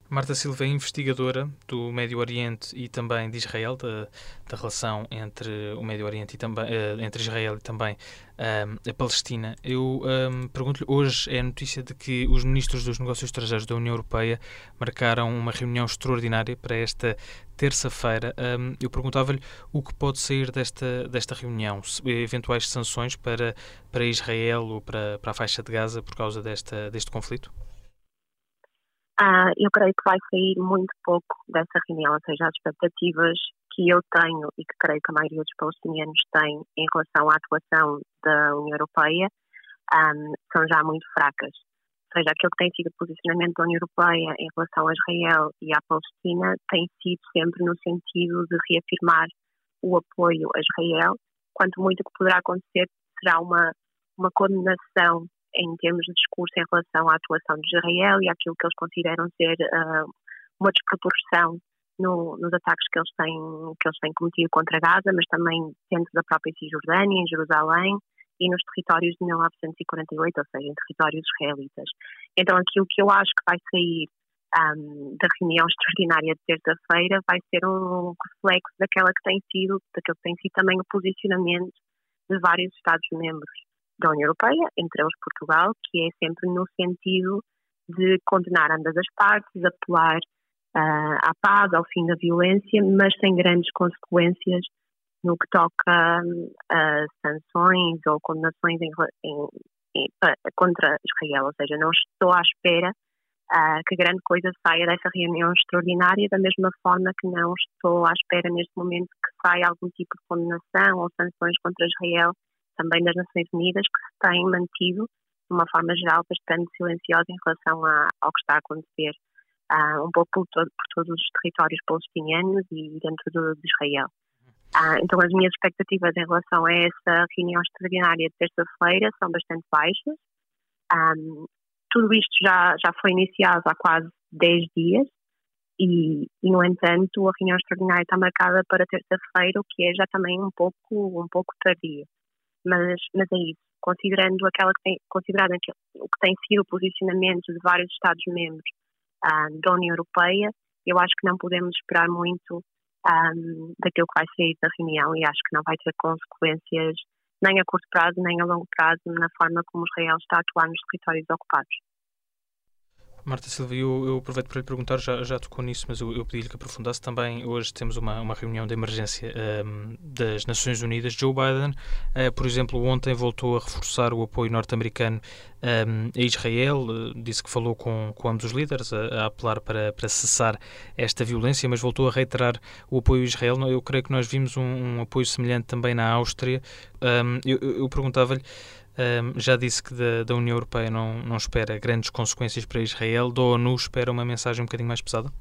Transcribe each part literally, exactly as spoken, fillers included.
Marta Silva é investigadora do Médio Oriente e também de Israel, da, da relação entre o Médio Oriente e também uh, entre Israel e também um, a Palestina. Eu um, pergunto-lhe, hoje é a notícia de que os ministros dos Negócios Estrangeiros da União Europeia marcaram uma reunião extraordinária para esta terça-feira. Um, eu perguntava-lhe o que pode sair desta, desta reunião, se, eventuais sanções para, para Israel ou para, para a faixa de Gaza por causa desta, deste conflito? Uh, eu creio que vai sair muito pouco dessa reunião, ou seja, as expectativas que eu tenho e que creio que a maioria dos palestinianos tem em relação à atuação da União Europeia um, são já muito fracas. Ou seja, aquilo que tem sido o posicionamento da União Europeia em relação a Israel e à Palestina tem sido sempre no sentido de reafirmar o apoio a Israel, quanto muito o que poderá acontecer será uma, uma condenação em termos de discurso em relação à atuação de Israel e àquilo que eles consideram ser uh, uma desproporção no, nos ataques que eles, têm, que eles têm cometido contra Gaza, mas também dentro da própria Cisjordânia, em Jerusalém e nos territórios de mil novecentos e quarenta e oito, ou seja, em territórios israelitas. Então aquilo que eu acho que vai sair um, da reunião extraordinária de terça-feira vai ser um reflexo daquela que tem sido, daquele que tem sido também o posicionamento de vários Estados-membros da União Europeia, entre eles Portugal, que é sempre no sentido de condenar ambas as partes, apelar uh, à paz, ao fim da violência, mas sem grandes consequências no que toca a uh, sanções ou condenações em, em, em, contra Israel. Ou seja, não estou à espera uh, que grande coisa saia dessa reunião extraordinária, da mesma forma que não estou à espera neste momento que saia algum tipo de condenação ou sanções contra Israel também das Nações Unidas, que se têm mantido, de uma forma geral, bastante silenciosa em relação a, ao que está a acontecer uh, um pouco por, todo, por todos os territórios palestinianos e dentro do, de Israel. Uh, então as minhas expectativas em relação a essa reunião extraordinária de terça-feira são bastante baixas. Um, tudo isto já, já foi iniciado há quase dez dias e, e, no entanto, a reunião extraordinária está marcada para terça-feira, o que é já também um pouco, um pouco tardio. Mas, mas é isso, considerando, aquela que tem, considerando aquilo, o que tem sido o posicionamento de vários Estados-membros um, da União Europeia, eu acho que não podemos esperar muito um, daquilo que vai sair da reunião e acho que não vai ter consequências nem a curto prazo, nem a longo prazo na forma como Israel está a atuar nos territórios ocupados. Marta Silva, eu, eu aproveito para lhe perguntar, já, já tocou nisso, mas eu, eu pedi-lhe que aprofundasse também. Hoje temos uma, uma reunião de emergência um, das Nações Unidas. Joe Biden, uh, por exemplo, ontem voltou a reforçar o apoio norte-americano um, a Israel, uh, disse que falou com, com ambos os líderes, a, a apelar para, para cessar esta violência, mas voltou a reiterar o apoio a Israel. Eu creio que nós vimos um, um apoio semelhante também na Áustria. Um, eu, eu perguntava-lhe, Um, já disse que da, da União Europeia não, não espera grandes consequências para Israel. Da ONU espera uma mensagem um bocadinho mais pesada?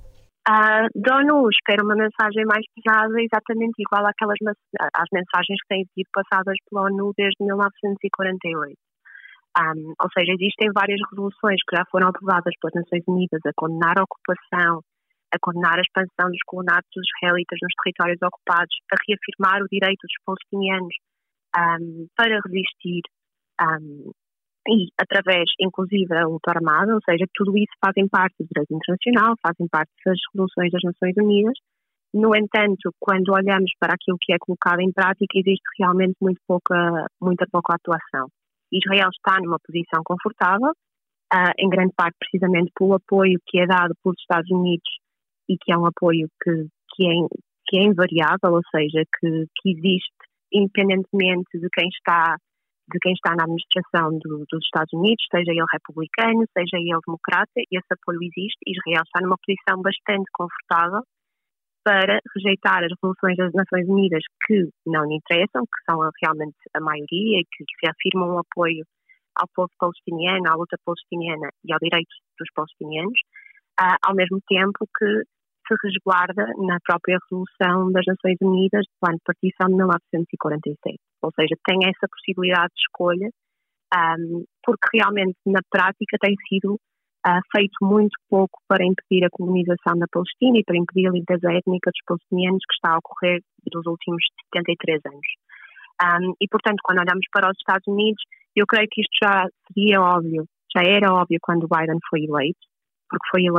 Uh, da ONU espera uma mensagem mais pesada, exatamente igual àquelas às mensagens que têm sido passadas pela ONU desde mil novecentos e quarenta e oito. Um, ou seja, existem várias resoluções que já foram aprovadas pelas Nações Unidas a condenar a ocupação, a condenar a expansão dos colonatos israelitas nos territórios ocupados, a reafirmar o direito dos palestinianos Um, para resistir um, e através, inclusive, da luta armada, ou seja, tudo isso fazem parte do direito internacional, fazem parte das resoluções das Nações Unidas. No entanto, quando olhamos para aquilo que é colocado em prática, existe realmente muito pouca, muita pouca atuação. Israel está numa posição confortável, uh, em grande parte precisamente pelo apoio que é dado pelos Estados Unidos e que é um apoio que, que, é, que é invariável, ou seja, que, que existe independentemente de quem está, de quem está na administração do, dos Estados Unidos, seja ele republicano, seja ele democrata, esse apoio existe. Israel está numa posição bastante confortável para rejeitar as resoluções das Nações Unidas que não lhe interessam, que são realmente a maioria, que, que reafirmam o apoio ao povo palestiniano, à luta palestiniana e ao direito dos palestinianos, uh, ao mesmo tempo que se resguarda na própria resolução das Nações Unidas do plano de partição de mil novecentos e quarenta e sete. Ou seja, tem essa possibilidade de escolha, um, porque realmente na prática tem sido uh, feito muito pouco para impedir a colonização da Palestina e para impedir a limpeza étnica dos palestinianos que está a ocorrer nos últimos setenta e três anos. Um, e, portanto, quando olhamos para os Estados Unidos, eu creio que isto já seria óbvio, já era óbvio quando o Biden foi eleito, porque foi eleito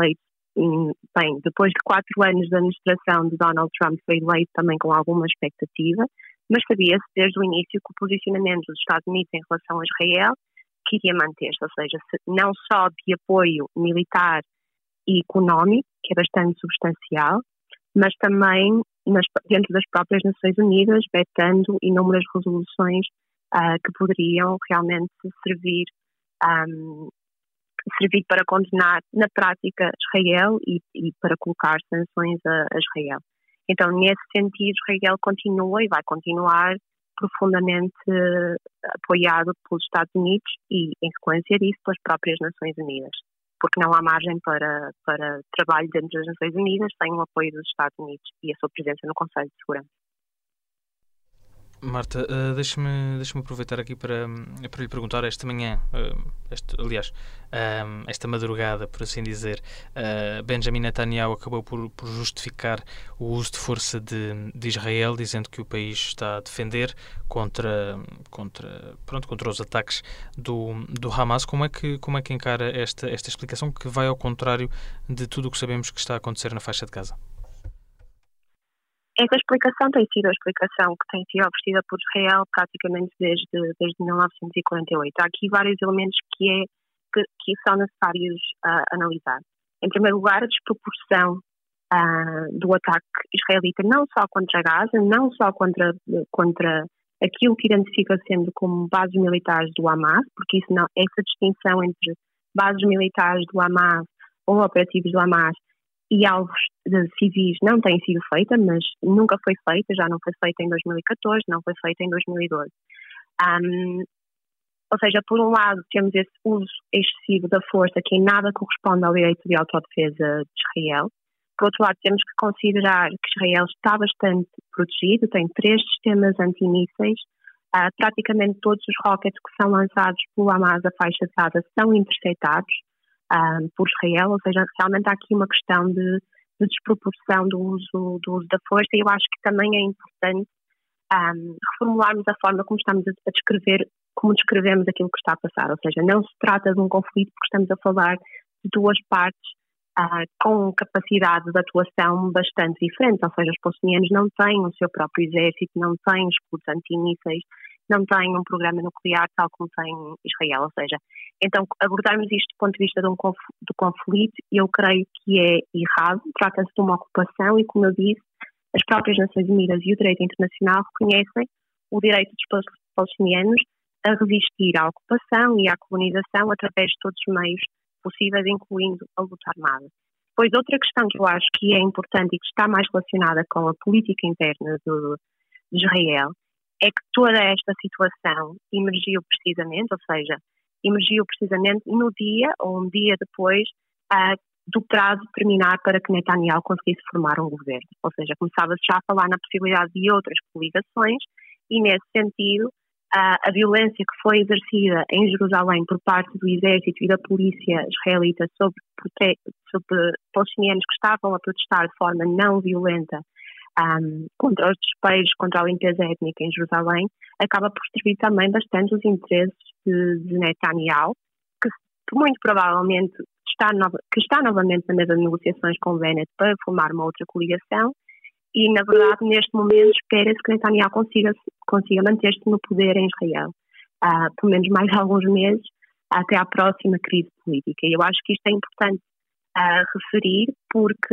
bem, depois de quatro anos de administração de Donald Trump, foi eleito também com alguma expectativa, mas sabia-se desde o início que o posicionamento dos Estados Unidos em relação a Israel queria manter-se, ou seja, não só de apoio militar e económico, que é bastante substancial, mas também nas, dentro das próprias Nações Unidas, vetando inúmeras resoluções uh, que poderiam realmente servir, um, servir para condenar na prática Israel e, e para colocar sanções a, a Israel. Então, nesse sentido, Israel continua e vai continuar profundamente uh, apoiado pelos Estados Unidos e, em sequência disso, pelas próprias Nações Unidas, porque não há margem para, para trabalho dentro das Nações Unidas sem o apoio dos Estados Unidos e a sua presença no Conselho de Segurança. Marta, uh, deixa-me, deixa-me aproveitar aqui para, para lhe perguntar esta manhã, uh, este, aliás, uh, esta madrugada, por assim dizer, uh, Benjamin Netanyahu acabou por, por justificar o uso de força de, de Israel, dizendo que o país está a defender contra, contra, pronto, contra os ataques do, do Hamas. Como é que, como é que encara esta, esta explicação que vai ao contrário de tudo o que sabemos que está a acontecer na faixa de Gaza? Essa explicação tem sido a explicação que tem sido oferecida por Israel praticamente desde, desde mil novecentos e quarenta e oito. Há aqui vários elementos que, é, que, que são necessários uh, analisar. Em primeiro lugar, a desproporção uh, do ataque israelita, não só contra Gaza, não só contra, contra aquilo que identifica sendo como bases militares do Hamas, porque isso não, essa distinção entre bases militares do Hamas ou operativos do Hamas e alvos de civis não tem sido feita, mas nunca foi feita, já não foi feita em dois mil e catorze, não foi feita em dois mil e doze. Um, ou seja, por um lado temos esse uso excessivo da força que em nada corresponde ao direito de autodefesa de Israel. Por outro lado, temos que considerar que Israel está bastante protegido, tem três sistemas antimísseis, uh, praticamente todos os rockets que são lançados pelo Hamas à faixa de Gaza são interceptados Um, por Israel, ou seja, realmente há aqui uma questão de, de desproporção do uso, do uso da força, e eu acho que também é importante um, reformularmos a forma como estamos a, a descrever, como descrevemos aquilo que está a passar, ou seja, não se trata de um conflito porque estamos a falar de duas partes uh, com capacidade de atuação bastante diferentes, ou seja, os palestinianos não têm o seu próprio exército, não têm escudos antimísseis, não tem um programa nuclear tal como tem Israel, ou seja, então abordarmos isto do ponto de vista de um conf, do conflito, eu creio que é errado, trata-se de uma ocupação e, como eu disse, as próprias Nações Unidas e o direito internacional reconhecem o direito dos palestinianos a resistir à ocupação e à colonização através de todos os meios possíveis, incluindo a luta armada. Depois, outra questão que eu acho que é importante e que está mais relacionada com a política interna do, de Israel é que toda esta situação emergiu precisamente, ou seja, emergiu precisamente no dia ou um dia depois uh, do prazo terminar para que Netanyahu conseguisse formar um governo. Ou seja, começava-se já a falar na possibilidade de outras coligações e, nesse sentido, uh, a violência que foi exercida em Jerusalém por parte do exército e da polícia israelita sobre, sobre palestinianos que estavam a protestar de forma não violenta Um, contra os despejos, contra a limpeza étnica em Jerusalém, acaba por servir também bastante os interesses de, de Netanyahu, que muito provavelmente está, no, que está novamente na mesa de negociações com Bennett para formar uma outra coligação e, na verdade, neste momento espera-se que Netanyahu consiga, consiga manter-se no poder em Israel, uh, pelo menos mais alguns meses, até à próxima crise política. E eu acho que isto é importante uh, referir porque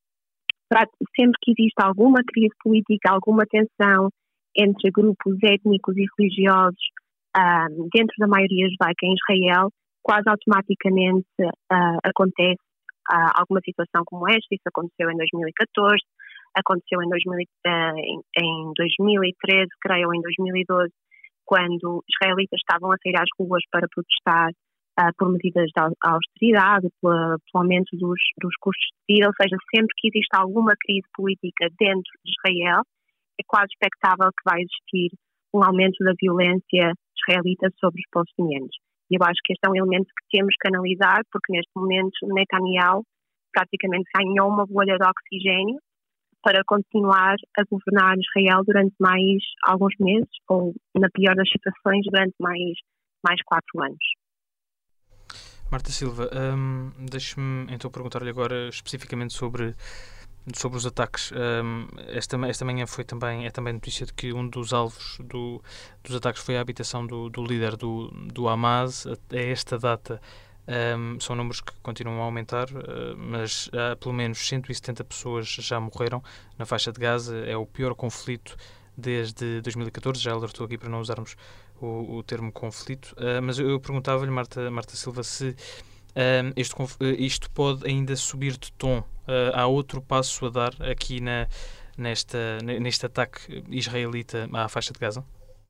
sempre que existe alguma crise política, alguma tensão entre grupos étnicos e religiosos um, dentro da maioria judaica em Israel, quase automaticamente uh, acontece uh, alguma situação como esta. Isso aconteceu em dois mil e catorze, aconteceu em, dois mil, uh, em, em dois mil e treze, creio, ou em dois mil e doze, quando israelitas estavam a sair às ruas para protestar Uh, por medidas de austeridade, pelo, pelo aumento dos, dos custos de vida, ou seja, sempre que existe alguma crise política dentro de Israel, é quase expectável que vai existir um aumento da violência israelita sobre os palestinianos. E eu acho que este é um elemento que temos que analisar, porque neste momento Netanyahu praticamente ganhou uma bolha de oxigênio para continuar a governar Israel durante mais alguns meses, ou, na pior das situações, durante mais, mais quatro anos. Marta Silva, hum, deixe-me então perguntar-lhe agora especificamente sobre, sobre os ataques. Hum, esta, esta manhã foi também, é também notícia de que um dos alvos do, dos ataques foi a habitação do, do líder do, do Hamas. A esta data um, são números que continuam a aumentar, uh, mas há pelo menos cento e setenta pessoas já morreram na faixa de Gaza. É o pior conflito desde dois mil e catorze, já alertou aqui para não usarmos o, o termo conflito, uh, mas eu, eu perguntava-lhe, Marta, Marta Silva, se uh, este, isto pode ainda subir de tom. Uh, há outro passo a dar aqui na, nesta, neste ataque israelita à faixa de Gaza?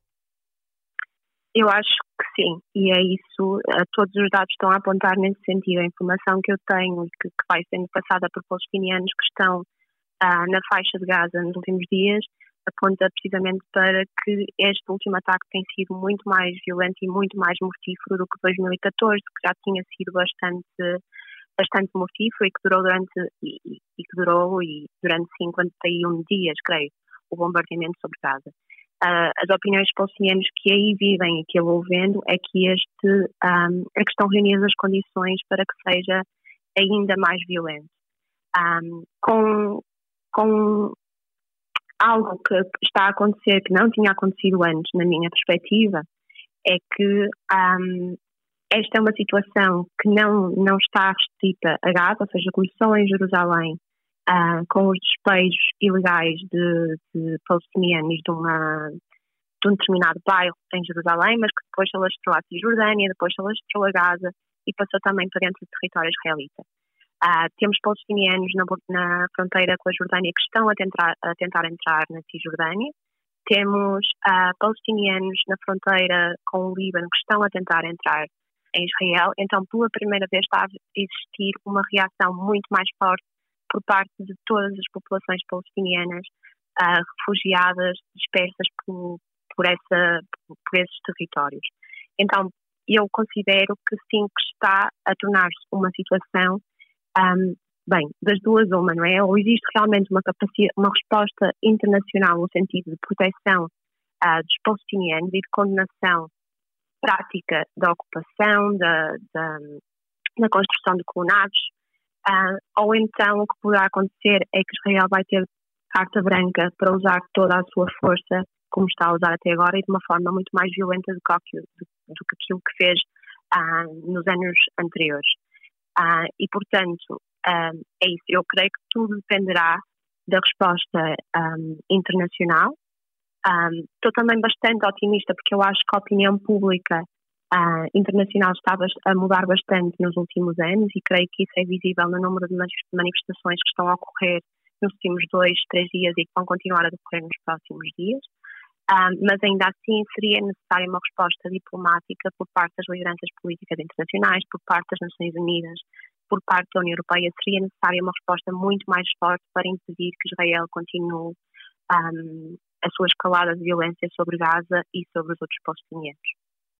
Eu acho que sim, e é isso, uh, todos os dados estão a apontar nesse sentido. A informação que eu tenho e que, que vai sendo passada por palestinianos que estão uh, na faixa de Gaza nos últimos dias aponta precisamente para que este último ataque tem sido muito mais violento e muito mais mortífero do que dois mil e catorze, que já tinha sido bastante, bastante mortífero e que durou durante e, e que durou e durante cinquenta e um dias, creio, o bombardeamento sobre Gaza. Uh, as opiniões dos palestinianos que aí vivem e que eu vou vendo é que este um, é que estão reunidas as condições para que seja ainda mais violento. Um, com, com algo que está a acontecer, que não tinha acontecido antes, na minha perspectiva, é que um, esta é uma situação que não, não está restrita a Gaza, ou seja, começou em Jerusalém uh, com os despejos ilegais de, de palestinianos de, uma, de um determinado bairro em Jerusalém, mas que depois se alastrou à Cisjordânia, depois se alastrou a Gaza e passou também para dentro do território israelita. Uh, temos palestinianos na, na fronteira com a Jordânia que estão a tentar, a tentar entrar na Cisjordânia. Temos uh, palestinianos na fronteira com o Líbano que estão a tentar entrar em Israel. Então, pela primeira vez, está a existir uma reação muito mais forte por parte de todas as populações palestinianas uh, refugiadas, dispersas por, por, essa, por esses territórios. Então, eu considero que sim, que está a tornar-se uma situação Um, bem, das duas uma, não é? Ou existe realmente uma capacidade, uma resposta internacional no sentido de proteção uh, dos palestinianos e de condenação prática da ocupação, da, da, da construção de colonatos, uh, ou então o que poderá acontecer é que Israel vai ter carta branca para usar toda a sua força, como está a usar até agora, e de uma forma muito mais violenta do que, do, do que aquilo que fez uh, nos anos anteriores. Uh, e, portanto, um, é isso. Eu creio que tudo dependerá da resposta um, internacional. Um, estou também bastante otimista porque eu acho que a opinião pública uh, internacional está a mudar bastante nos últimos anos e creio que isso é visível no número de manifestações que estão a ocorrer nos últimos dois, três dias e que vão continuar a decorrer nos próximos dias. Um, mas ainda assim seria necessária uma resposta diplomática por parte das lideranças políticas internacionais, por parte das Nações Unidas, por parte da União Europeia. Seria necessária uma resposta muito mais forte para impedir que Israel continue um, a sua escalada de violência sobre Gaza e sobre os outros palestinianos.